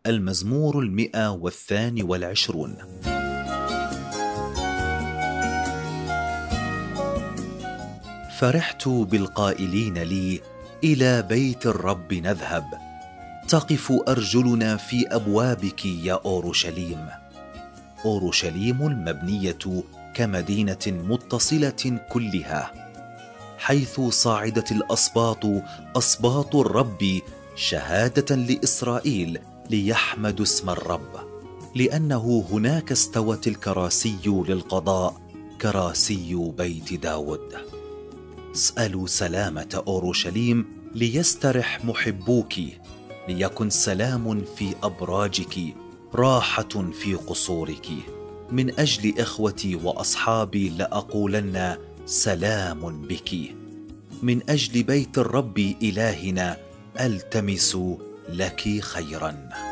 المزمور 122. فرحت بالقائلين لي: إلى بيت الرب نذهب. تقف أرجلنا في أبوابك يا أورشليم. أورشليم المبنية كمدينة متصلة كلها، حيث صعدت الأسباط أسباط الرب شهادة لإسرائيل ليحمدوا اسم الرب، لأنه هناك استوت الكراسي للقضاء، كراسي بيت داود. اسألوا سلامة أورشليم ليسترح محبوك، ليكن سلام في أبراجك، راحة في قصورك. من أجل إخوتي وأصحابي لأقولن سلام بك. من أجل بيت الرب إلهنا ألتمس لك خيرا.